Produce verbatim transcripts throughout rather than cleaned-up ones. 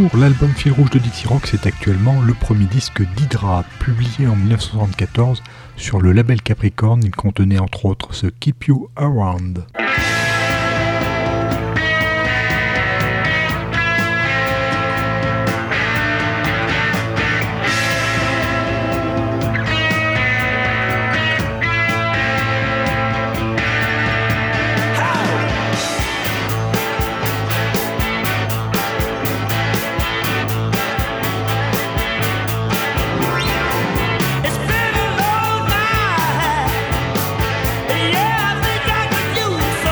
Pour l'album Fil Rouge de Dixie Rock, c'est actuellement le premier disque d'Hydra, publié en dix-neuf cent soixante-quatorze sur le label Capricorn. Il contenait entre autres ce Keep You Around. Yeah, I think I could use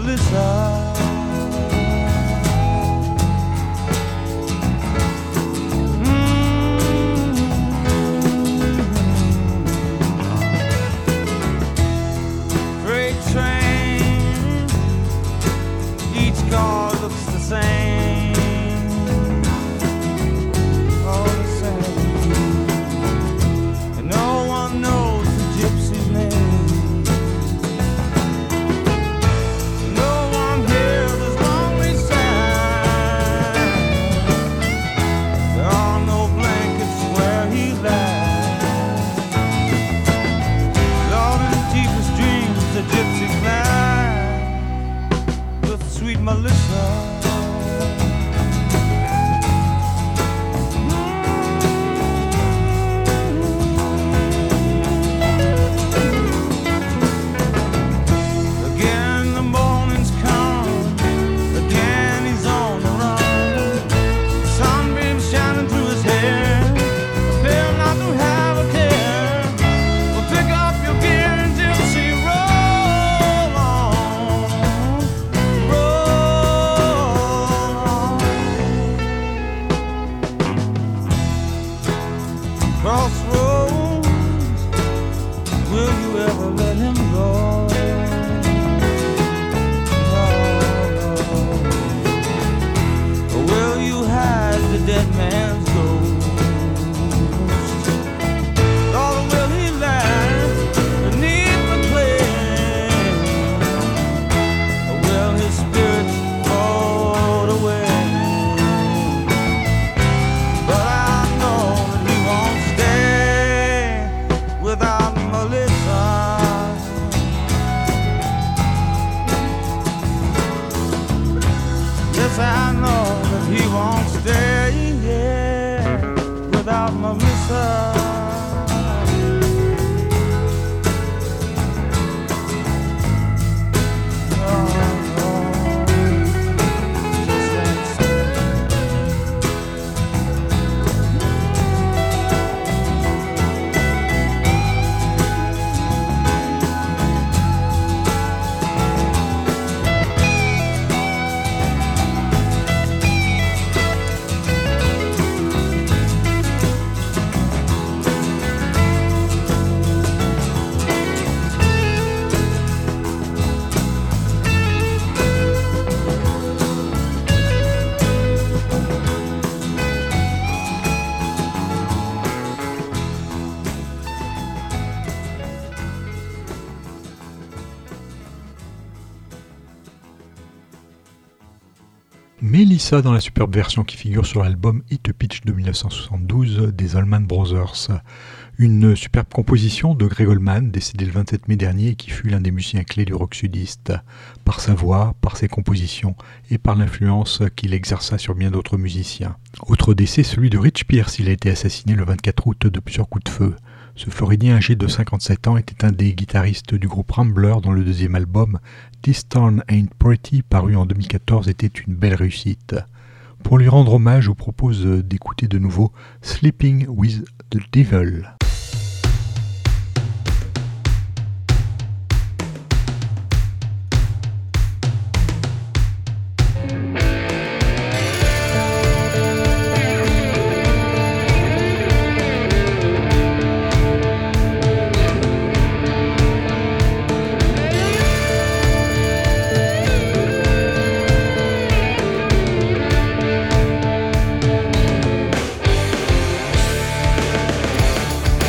Melissa. Car looks the same, all the same, and no one knows the gypsy's name. No one hears his lonely sigh. There are no blankets where he lies. Lord, in the deepest dreams the gypsy flies with sweet Melissa. Again the morning's come, again he's on the run. Sunbeam shining through his hair, appear not to have a care. Well, pick up your gear and gypsy roll on. Crossroads, will you ever let him go? No, no. Or will you hide the dead man's ghost? Or will he lie beneath the clay? Or will his spirit float away? But I know that he won't stay without Melissa. Yes, I know that he won't stay, yeah, without Melissa. Oh, oh, just like so. Melissa dans la superbe version qui figure sur l'album Hit a Pitch de mille neuf cent soixante-douze des Allman Brothers. Une superbe composition de Greg Allman, décédé le vingt-sept mai dernier et qui fut l'un des musiciens clés du rock sudiste, par sa voix, par ses compositions et par l'influence qu'il exerça sur bien d'autres musiciens. Autre décès, celui de Rich Pierce, il a été assassiné le vingt-quatre août de plusieurs coups de feu. Ce Floridien âgé de cinquante-sept ans était un des guitaristes du groupe Rambler dont le deuxième album, This Town Ain't Pretty, paru en deux mille quatorze, était une belle réussite. Pour lui rendre hommage, je vous propose d'écouter de nouveau Sleeping with the Devil. Sleeping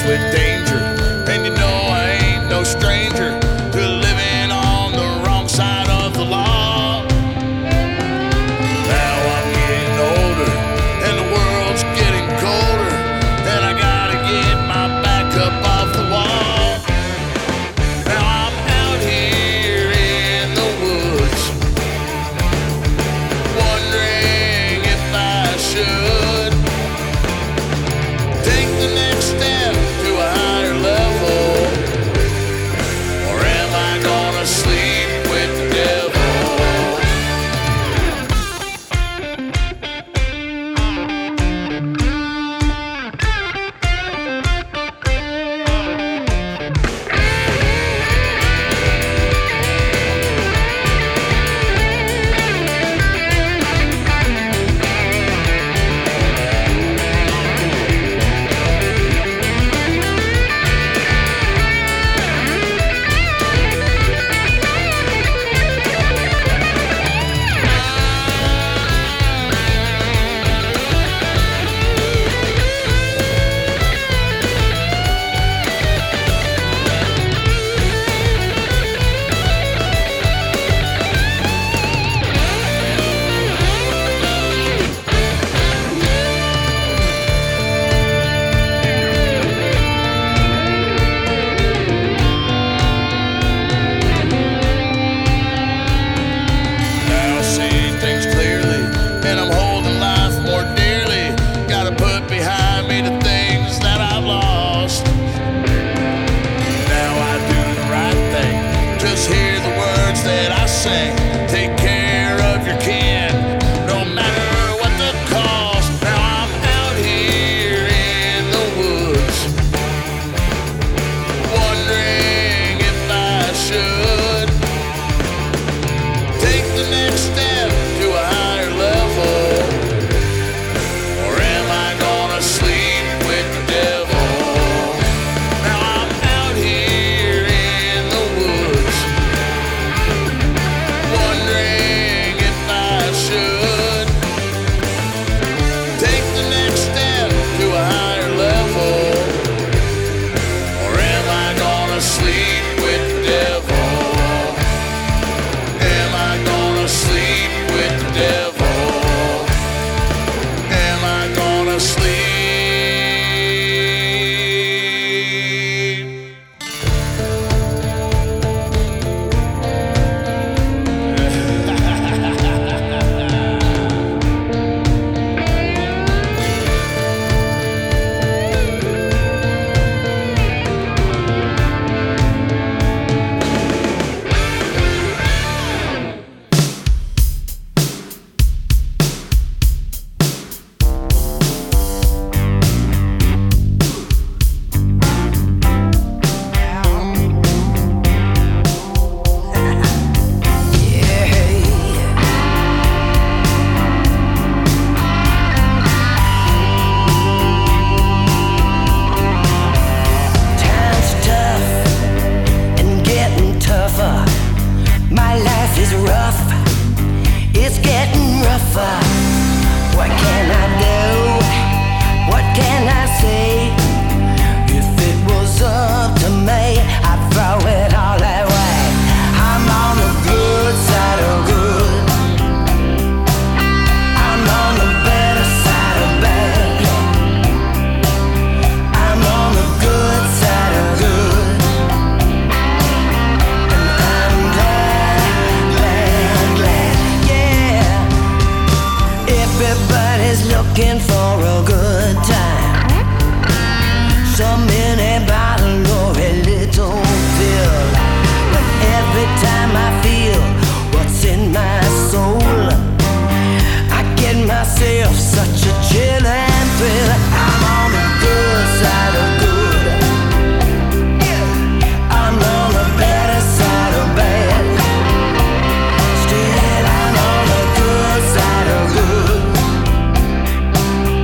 with danger. And you know I ain't no stranger to living on the wrong side of the law. Now I'm getting older and the world's getting colder, and I gotta get my back up off the wall. Now I'm out here in the woods, wondering if I should take the next step to a higher level, or am I gonna sleep with the devil? Now seeing things clearly, and I'm holding life more dearly. Gotta put behind me the things that I've lost. Now I do the right thing, just hear the words that I sing. Take care of your kin, no matter what the cost. Now I'm out here in the woods, wondering if I should take the next step to a higher level, or am I gonna sleep with the devil? Now I'm out here in the woods, wondering if I should take the next step to a higher level, or am I gonna sleep with the devil? Am I gonna sleep with the devil? Am I gonna sleep? Time's tough and getting tougher. My life is rough, it's getting rougher. What can I do? What can I say? If it was up to me, I'd throw it all away. I'm on the good side of good. I'm on the better side of bad. I'm on the good side of good. And I'm glad, glad, glad, yeah. Everybody's looking for a good time. So many bottles or a little pill. But every time I feel what's in my soul, I get myself such a chill and thrill. I'm on the good side of good. I'm on the better side of bad. Still, I'm on the good side of good.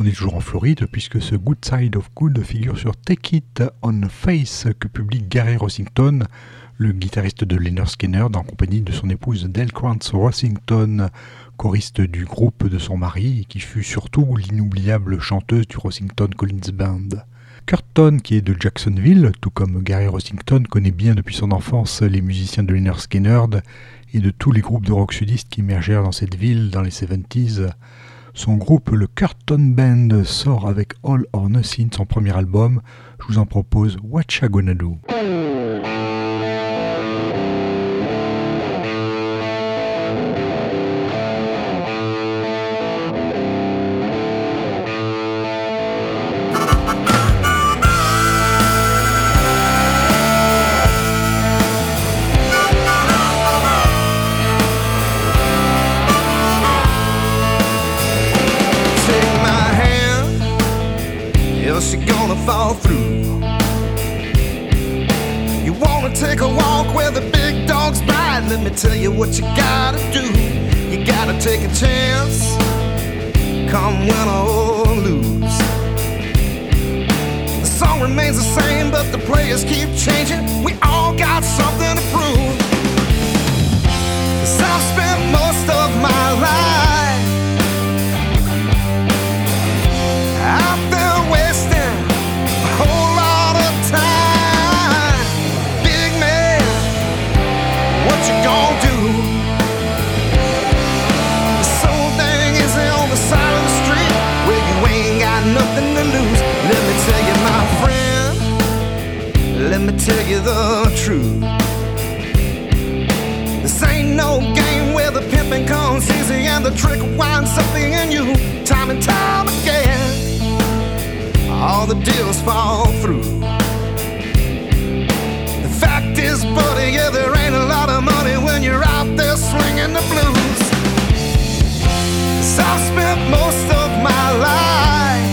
On est toujours en Floride puisque ce Good Side of Good figure sur Take It on Face que publie Gary Rossington, le guitariste de Lynyrd Skynyrd en compagnie de son épouse Del Krantz Rossington, choriste du groupe de son mari et qui fut surtout l'inoubliable chanteuse du Rossington Collins Band. Curtin, qui est de Jacksonville, tout comme Gary Rossington, connaît bien depuis son enfance les musiciens de Lynyrd Skynyrd et de tous les groupes de rock sudistes qui émergèrent dans cette ville dans les soixante-dix. Son groupe, le Curtin Band, sort avec All or Nothing, son premier album. Je vous en propose What Ya Gonna Do. Fall through. You wanna take a walk where the big dogs bite? Let me tell you what you gotta do. You gotta take a chance, come win or lose. The song remains the same, but the players keep changing. We all got something to prove. 'Cause I've spent most of my life out there wasting whole lot of time. Big man, what you gonna do? This old thing is on the side of the street where you ain't got nothing to lose. Let me tell you, my friend, let me tell you the truth. This ain't no game where the pimping comes easy and the trick winds something in you. Time and time again, all the deals fall through. The fact is, buddy, yeah, there ain't a lot of money when you're out there slinging the blues. 'Cause I've spent most of my life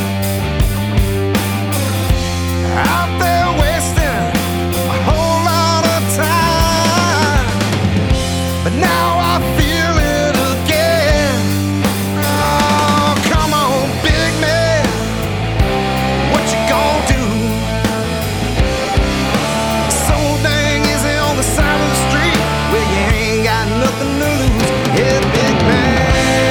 out there wasting a whole lot of time. But now I feel it again. Oh, come on, big man, what you gonna do? This old thing is on the side of the street where you ain't got nothing to lose. Yeah, big man.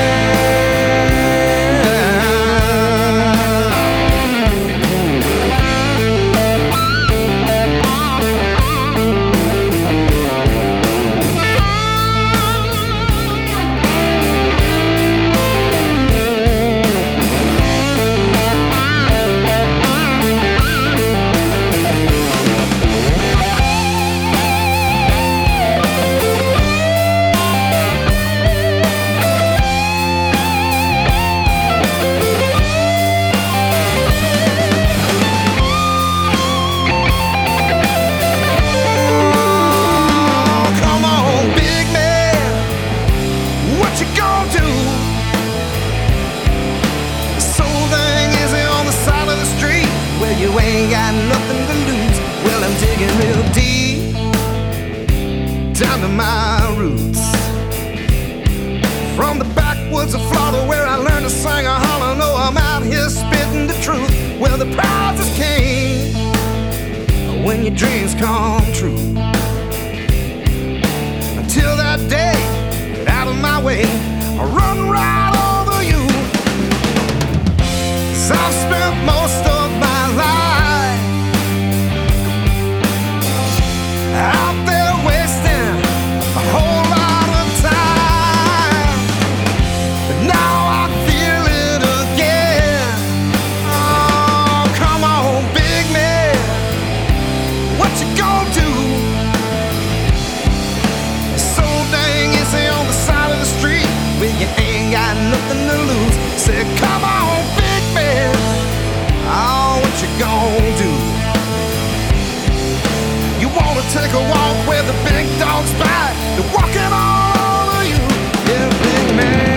You ain't got nothing to lose. Well, I'm digging real deep down to my roots. From the backwoods of Florida where I learned to sing a holler. No, I'm out here spitting the truth. Well, the prize is king when your dreams come true. Until that day, get out of my way, I'll run right over you. 'Cause I've spent most of my life out there wasting a whole lot of time. But now I feel it again. Oh, come on, big man, what you gonna do? This old thing is on the side of the street where you ain't got nothing to lose. Say, come on, big man, oh, what you gonna do? You wanna take a walk where the big dogs bite? They're walking all over you, yeah, big man.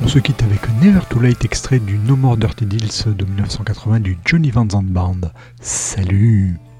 On se quitte avec Never Too Late, extrait du No More Dirty Deals de mille neuf cent quatre-vingts du Johnny Van Zandt Band. Salut!